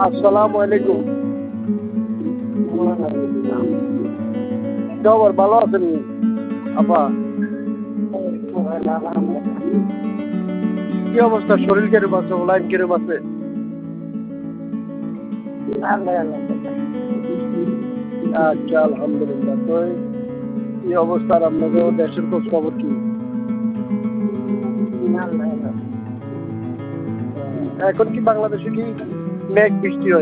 আসসালামু আলাইকুম। খবর ভালো আছেন আপা? কি অবস্থা? শরীর কিরকম আছে? লাইফ কিরকম আছে? আচ্ছা, আলহামদুলিল্লাহ। তো কি অবস্থা আপনাদের দেশের খোঁজ খবর কি? এখন কি বাংলাদেশে কি মেঘ বৃষ্টি হয়?